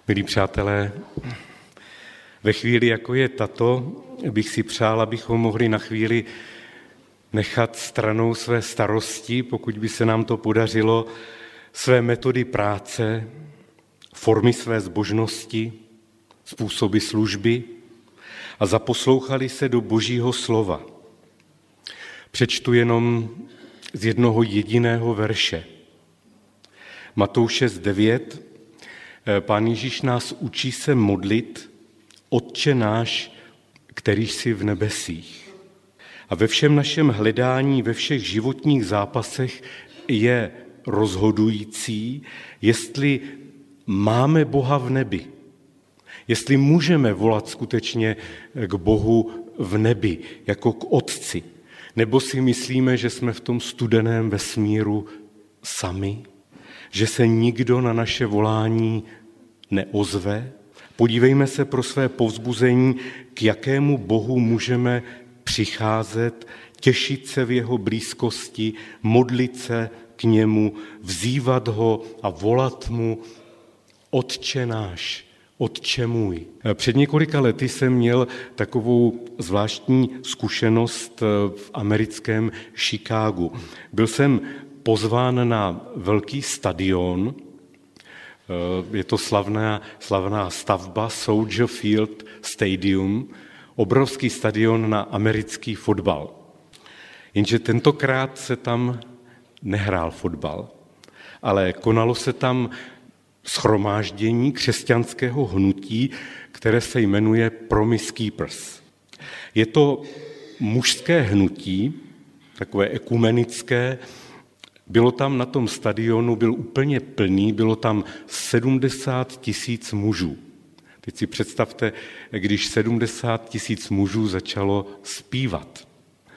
Milí přátelé, ve chvíli, jako je tato, bych si přál, abychom mohli na chvíli nechat stranou své starosti, pokud by se nám to podařilo, své metody práce, formy své zbožnosti, způsoby služby a zaposlouchali se do Božího slova. Přečtu jenom z jednoho jediného verše. Matouše 9. Pán Ježíš nás učí se modlit, Otče náš, kterýž jsi v nebesích. A ve všem našem hledání, ve všech životních zápasech je rozhodující, jestli máme Boha v nebi, jestli můžeme volat skutečně k Bohu v nebi, jako k Otci, nebo si myslíme, že jsme v tom studeném vesmíru sami, že se nikdo na naše volání neozve. Podívejme se pro své povzbuzení, k jakému Bohu můžeme přicházet, těšit se v jeho blízkosti, modlit se k němu, vzývat ho a volat mu: Otče náš, Otče můj. Před několika lety jsem měl takovou zvláštní zkušenost v americkém Chicagu. Byl jsem pozván na velký stadion, je to slavná stavba Soldier Field Stadium, obrovský stadion na americký fotbal. Jenže tentokrát se tam nehrál fotbal, ale konalo se tam shromáždění křesťanského hnutí, které se jmenuje Promise Keepers. Je to mužské hnutí, takové ekumenické. Bylo tam na tom stadionu, byl úplně plný, bylo tam 70 000 mužů. Teď si představte, když 70 000 mužů začalo zpívat.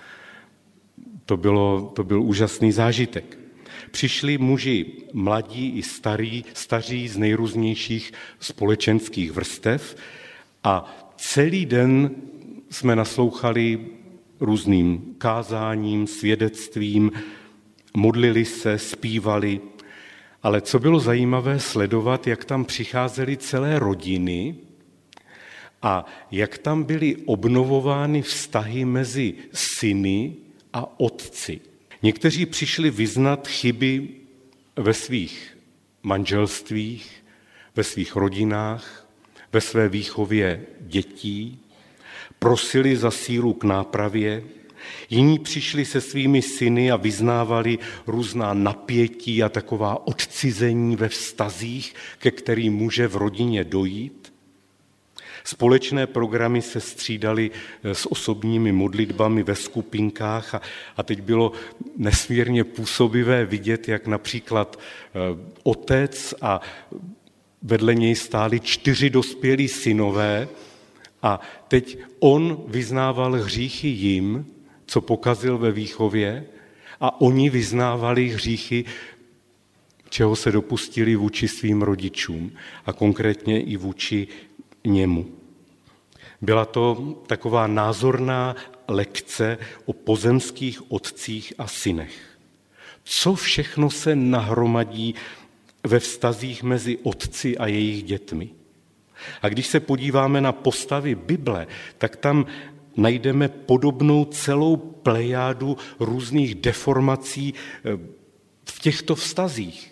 To byl úžasný zážitek. Přišli muži mladí i staří z nejrůznějších společenských vrstev a celý den jsme naslouchali různým kázáním, svědectvím, modlili se, zpívali, ale co bylo zajímavé sledovat, jak tam přicházely celé rodiny a jak tam byly obnovovány vztahy mezi syny a otci. Někteří přišli vyznat chyby ve svých manželstvích, ve svých rodinách, ve své výchově dětí, prosili za sílu k nápravě. Jiní přišli se svými syny a vyznávali různá napětí a taková odcizení ve vztazích, ke kterým může v rodině dojít. Společné programy se střídaly s osobními modlitbami ve skupinkách a teď bylo nesmírně působivé vidět, jak například otec a vedle něj stáli 4 dospělí synové a teď on vyznával hříchy jim, co pokazil ve výchově, a oni vyznávali hříchy, čeho se dopustili vůči svým rodičům a konkrétně i vůči němu. Byla to taková názorná lekce o pozemských otcích a synech. Co všechno se nahromadí ve vztazích mezi otci a jejich dětmi. A když se podíváme na postavy Bible, tak tam najdeme podobnou celou plejádu různých deformací v těchto vztazích.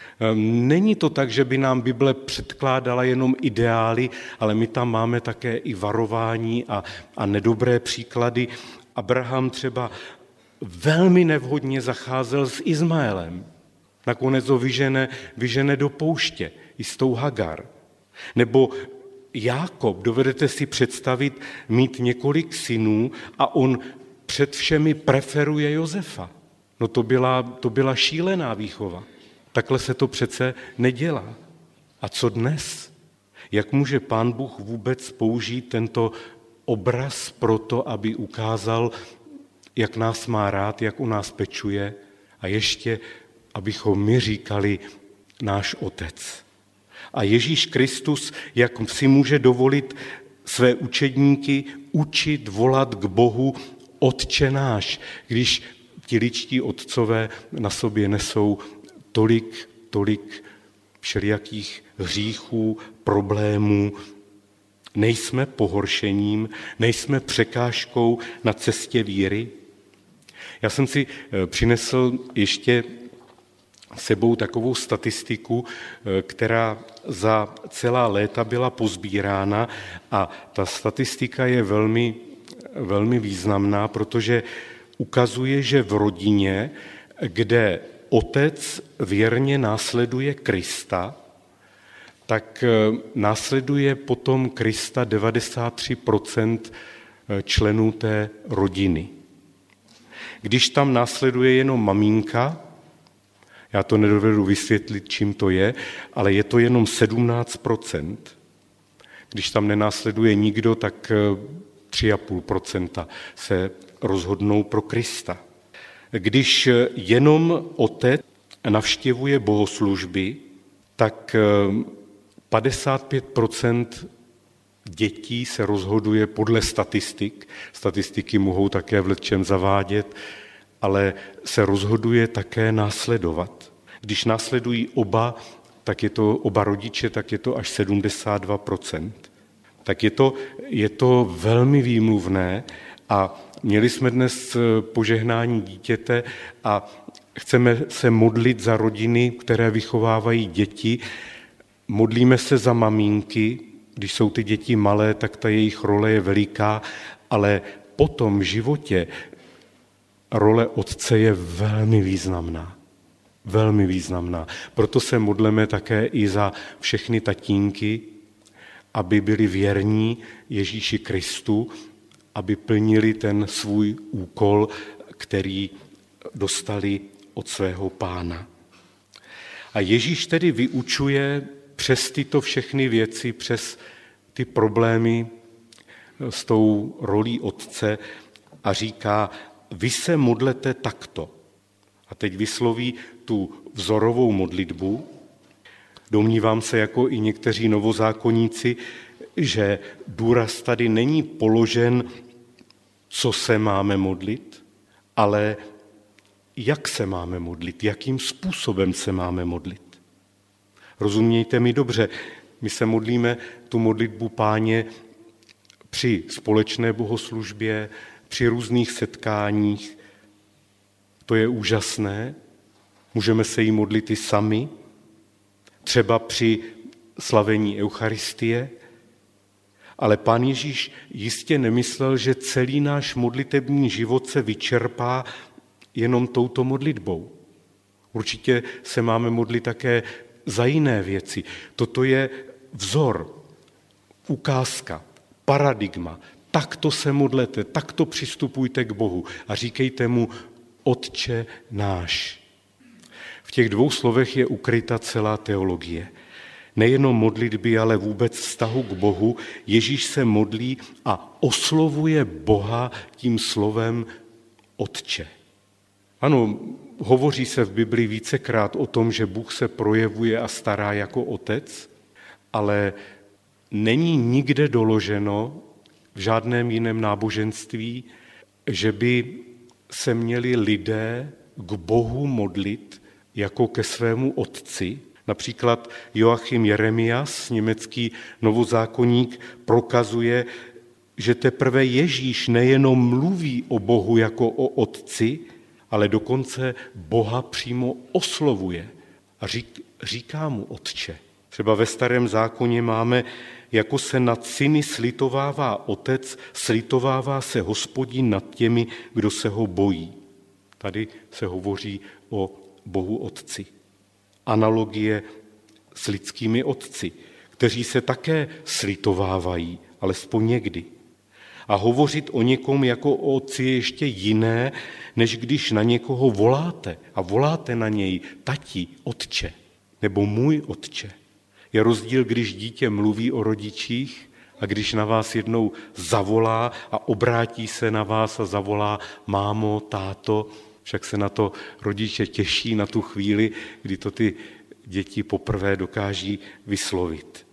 Není to tak, že by nám Bible předkládala jenom ideály, ale my tam máme také i varování a nedobré příklady. Abraham třeba velmi nevhodně zacházel s Izmaelem. Nakonec ho vyžene do pouště i s tou Hagar. Nebo Jákob, dovedete si představit mít několik synů a on před všemi preferuje Josefa. No to byla šílená výchova. Takhle se to přece nedělá. A co dnes? Jak může Pán Bůh vůbec použít tento obraz pro to, aby ukázal, jak nás má rád, jak o nás pečuje a ještě, abychom my říkali náš Otec. A Ježíš Kristus, jak si může dovolit své učedníky učit volat k Bohu Otče náš, když ti lidští otcové na sobě nesou tolik všelijakých hříchů, problémů. Nejsme pohoršením, nejsme překážkou na cestě víry. Já jsem si přinesl ještě sebou takovou statistiku, která za celá léta byla pozbírána, a ta statistika je velmi, velmi významná, protože ukazuje, že v rodině, kde otec věrně následuje Krista, tak následuje potom Krista 93% členů té rodiny. Když tam následuje jenom maminka, já to nedovedu vysvětlit, čím to je, ale je to jenom 17%. Když tam nenásleduje nikdo, tak 3,5% se rozhodnou pro Krista. Když jenom otec navštěvuje bohoslužby, tak 55% dětí se rozhoduje podle statistik. Statistiky mohou také v lecčem zavádět, ale se rozhoduje také následovat. Když následují oba rodiče, tak je to až 72%. Tak je to velmi výmluvné a měli jsme dnes požehnání dítěte a chceme se modlit za rodiny, které vychovávají děti. Modlíme se za maminky, když jsou ty děti malé, tak ta jejich role je veliká, ale potom v životě role otce je velmi významná. Velmi významná. Proto se modleme také i za všechny tatínky, aby byli věrní Ježíši Kristu, aby plnili ten svůj úkol, který dostali od svého Pána. A Ježíš tedy vyučuje přes tyto všechny věci, přes ty problémy s tou rolí otce a říká, vy se modlete takto. A teď vysloví tu vzorovou modlitbu. Domnívám se, jako i někteří novozákonníci, že důraz tady není položen, co se máme modlit, ale jak se máme modlit, jakým způsobem se máme modlit. Rozumějte mi dobře, my se modlíme tu modlitbu Páně při společné bohoslužbě, při různých setkáních. To je úžasné, můžeme se jí modlit i sami, třeba při slavení Eucharistie, ale Pán Ježíš jistě nemyslel, že celý náš modlitební život se vyčerpá jenom touto modlitbou. Určitě se máme modlit také za jiné věci. Toto je vzor, ukázka, paradigma. Takto se modlete, takto přistupujte k Bohu a říkejte mu Otče náš. V těch dvou slovech je ukryta celá teologie. Nejenom modlitby, ale vůbec vztahu k Bohu. Ježíš se modlí a oslovuje Boha tím slovem Otče. Ano, hovoří se v Biblii vícekrát o tom, že Bůh se projevuje a stará jako otec, ale není nikde doloženo v žádném jiném náboženství, že by se měli lidé k Bohu modlit jako ke svému otci. Například Joachim Jeremias, německý novozákonník, prokazuje, že teprve Ježíš nejenom mluví o Bohu jako o otci, ale dokonce Boha přímo oslovuje a říká mu Otče. Třeba ve Starém zákoně máme, jako se nad syny slitovává otec, slitovává se Hospodin nad těmi, kdo se ho bojí. Tady se hovoří o Bohu Otci. Analogie s lidskými otci, kteří se také slitovávají, alespoň někdy. A hovořit o někom jako o otci je ještě jiné, než když na někoho voláte a voláte na něj tati, otče, nebo můj otče. Je rozdíl, když dítě mluví o rodičích a když na vás jednou zavolá a obrátí se na vás a zavolá mámo, táto, však se na to rodiče těší na tu chvíli, kdy to ty děti poprvé dokáží vyslovit.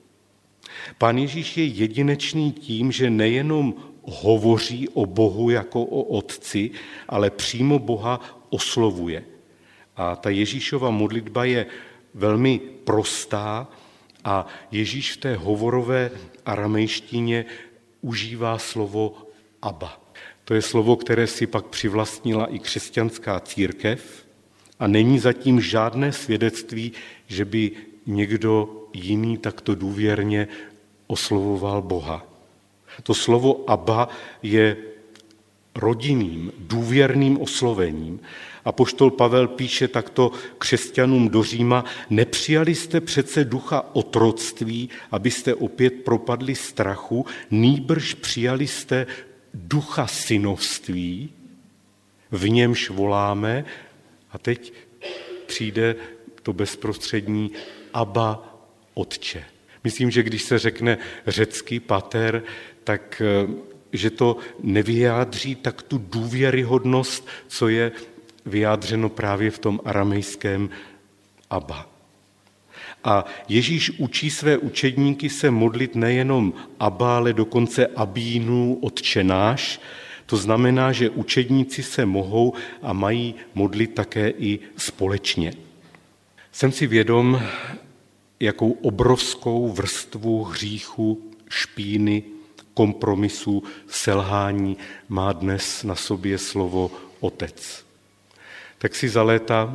Pán Ježíš je jedinečný tím, že nejenom hovoří o Bohu jako o otci, ale přímo Boha oslovuje. A ta Ježíšova modlitba je velmi prostá a Ježíš v té hovorové aramejštině užívá slovo Abba. To je slovo, které si pak přivlastnila i křesťanská církev a není zatím žádné svědectví, že by někdo jiný takto důvěrně oslovoval Boha. To slovo Abba je rodinným, důvěrným oslovením. Apoštol Pavel píše takto křesťanům do Říma: nepřijali jste přece ducha otroctví, abyste opět propadli strachu, nýbrž přijali jste ducha synovství, v němž voláme, a teď přijde to bezprostřední Abba, Otče. Myslím, že když se řekne řecky pater, tak že to nevyjádří tak tu důvěryhodnost, co je vyjádřeno právě v tom aramejském Abba. A Ježíš učí své učedníky se modlit nejenom Abba, ale dokonce Abínu, Otče náš. To znamená, že učedníci se mohou a mají modlit také i společně. Jsem si vědom, jakou obrovskou vrstvu hříchu, špíny, kompromisu, selhání má dnes na sobě slovo Otec. Tak si za léta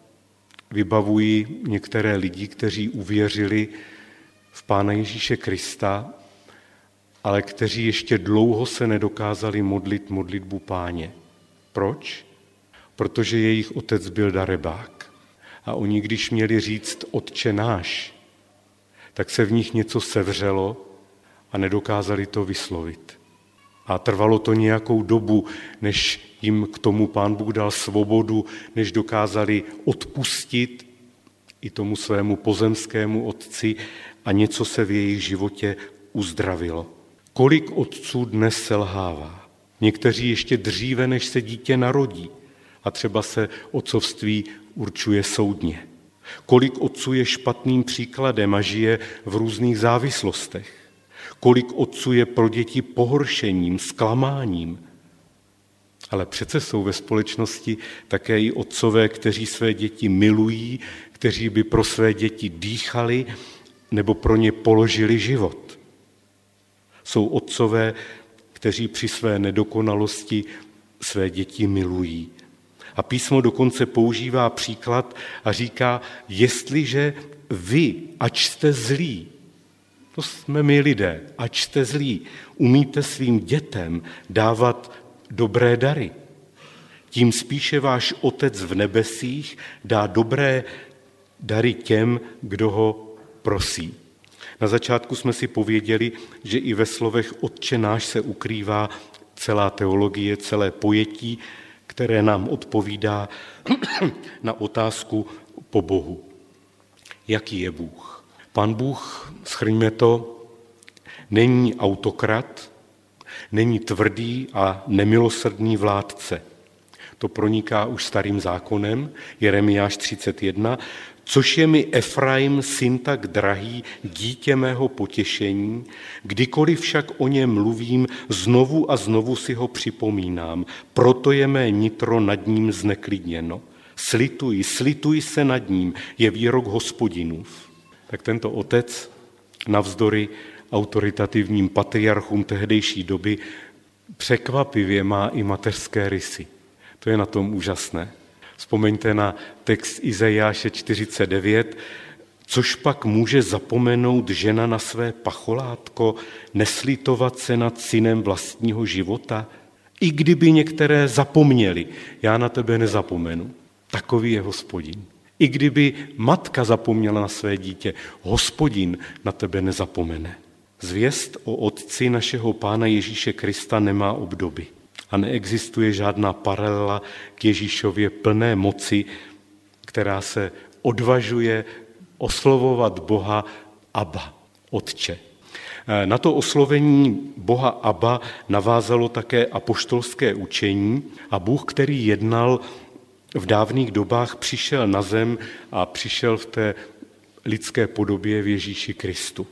vybavují některé lidi, kteří uvěřili v Pána Ježíše Krista, ale kteří ještě dlouho se nedokázali modlit modlitbu Páně. Proč? Protože jejich otec byl darebák. A oni, když měli říct Otče náš, tak se v nich něco sevřelo a nedokázali to vyslovit. A trvalo to nějakou dobu, než jim k tomu Pán Bůh dal svobodu, než dokázali odpustit i tomu svému pozemskému otci a něco se v jejich životě uzdravilo. Kolik otců dnes selhává? Někteří ještě dříve, než se dítě narodí a třeba se otcovství určuje soudně. Kolik otců je špatným příkladem a žije v různých závislostech. Kolik otců je pro děti pohoršením, zklamáním. Ale přece jsou ve společnosti také i otcové, kteří své děti milují, kteří by pro své děti dýchali nebo pro ně položili život. Jsou otcové, kteří při své nedokonalosti své děti milují. A písmo dokonce používá příklad a říká, jestliže vy, ač jste zlí, to jsme my lidé, ač jste zlí, umíte svým dětem dávat dobré dary, tím spíše váš Otec v nebesích dá dobré dary těm, kdo ho prosí. Na začátku jsme si pověděli, že i ve slovech Otče náš se ukrývá celá teologie, celé pojetí, které nám odpovídá na otázku po Bohu. Jaký je Bůh? Pán Bůh, shrňme to, není autokrat, není tvrdý a nemilosrdný vládce. To proniká už starým zákonem, Jeremiáš 31, což je mi Efraim, syn tak drahý, dítě mého potěšení, kdykoliv však o něm mluvím, znovu a znovu si ho připomínám, proto je mé nitro nad ním zneklidněno. Slituj se nad ním, je výrok Hospodinův. Tak tento otec, navzdory autoritativním patriarchům tehdejší doby, překvapivě má i mateřské rysy. To je na tom úžasné. Vzpomeňte na text Izajáše 49, což pak může zapomenout žena na své pacholátko, neslitovat se nad synem vlastního života? I kdyby některé zapomněli, já na tebe nezapomenu. Takový je Hospodin. I kdyby matka zapomněla na své dítě, Hospodin na tebe nezapomene. Zvěst o Otci našeho Pána Ježíše Krista nemá obdoby. A neexistuje žádná paralela k Ježíšově plné moci, která se odvažuje oslovovat Boha Abba, Otče. Na to oslovení Boha Abba navázalo také apoštolské učení a Bůh, který jednal v dávných dobách, přišel na zem a přišel v té lidské podobě v Ježíši Kristu.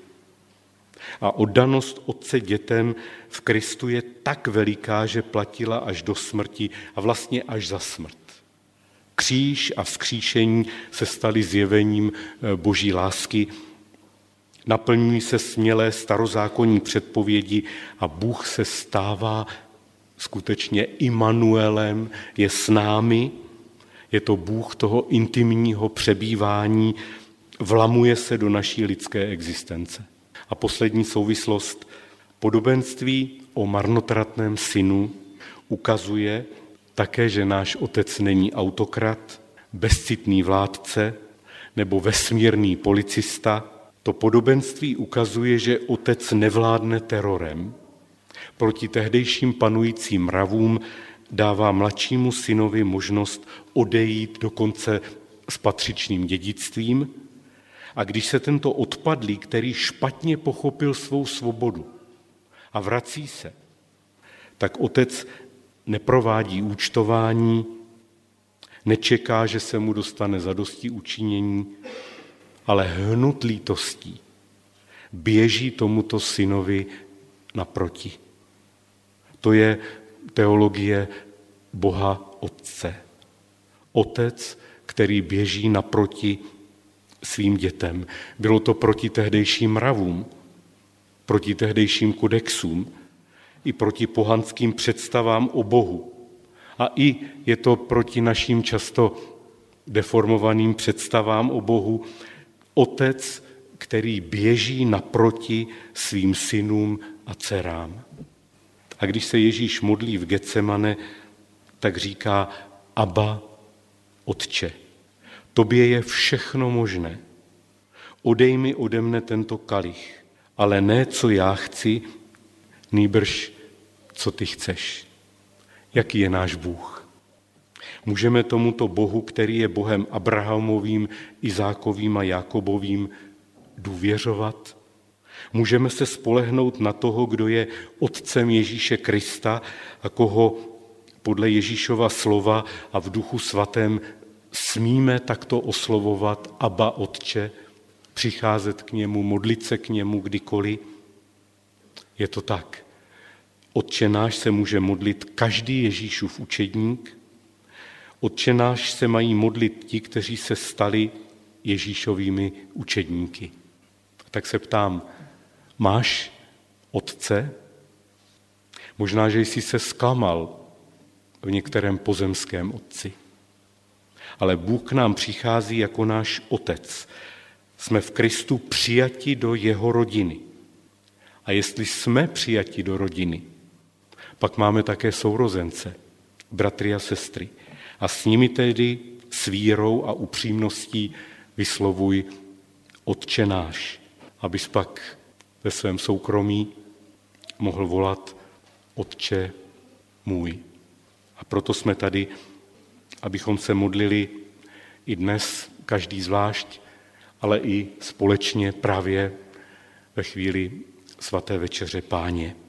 A oddanost Otce dětem v Kristu je tak veliká, že platila až do smrti a vlastně až za smrt. Kříž a vzkříšení se staly zjevením Boží lásky. Naplňují se smělé starozákonní předpovědi a Bůh se stává skutečně Immanuelem, je s námi, je to Bůh toho intimního přebývání, vlamuje se do naší lidské existence. A poslední souvislost, podobenství o marnotratném synu ukazuje také, že náš otec není autokrat, bezcitný vládce nebo vesmírný policista. To podobenství ukazuje, že otec nevládne terorem. Proti tehdejším panujícím mravům dává mladšímu synovi možnost odejít dokonce s patřičným dědictvím. A když se tento odpadlý, který špatně pochopil svou svobodu a vrací se, tak otec neprovádí účtování, nečeká, že se mu dostane zadosti učinění, ale hnut lítostí běží tomuto synovi naproti. To je teologie Boha Otce. Otec, který běží naproti svým dětem. Bylo to proti tehdejším mravům, proti tehdejším kodexům, i proti pohanským představám o Bohu. A i je to proti našim často deformovaným představám o Bohu. Otec, který běží naproti svým synům a dcerám. A když se Ježíš modlí v Getsemane, tak říká: Abba, Otče, tobě je všechno možné. Odej mi ode mne tento kalich, ale ne, co já chci, nýbrž, co ty chceš. Jaký je náš Bůh? Můžeme tomuto Bohu, který je Bohem Abrahamovým, Izákovým a Jákobovým, důvěřovat? Můžeme se spolehnout na toho, kdo je otcem Ježíše Krista a koho podle Ježíšova slova a v Duchu svatém smíme takto oslovovat: Abba, Otče, přicházet k němu, modlit se k němu kdykoliv? Je to tak. Otče náš se může modlit každý Ježíšův učedník. Otče náš se mají modlit ti, kteří se stali Ježíšovými učedníky. Tak se ptám, máš otce? Možná, že jsi se zklamal v některém pozemském otci. Ale Bůh k nám přichází jako náš otec. Jsme v Kristu přijati do jeho rodiny. A jestli jsme přijati do rodiny, pak máme také sourozence, bratry a sestry. A s nimi tedy s vírou a upřímností vyslovuj: Otče náš, abys pak ve svém soukromí mohl volat: Otče můj. A proto jsme tady, abychom se modlili i dnes, každý zvlášť, ale i společně právě ve chvíli svaté večeře Páně.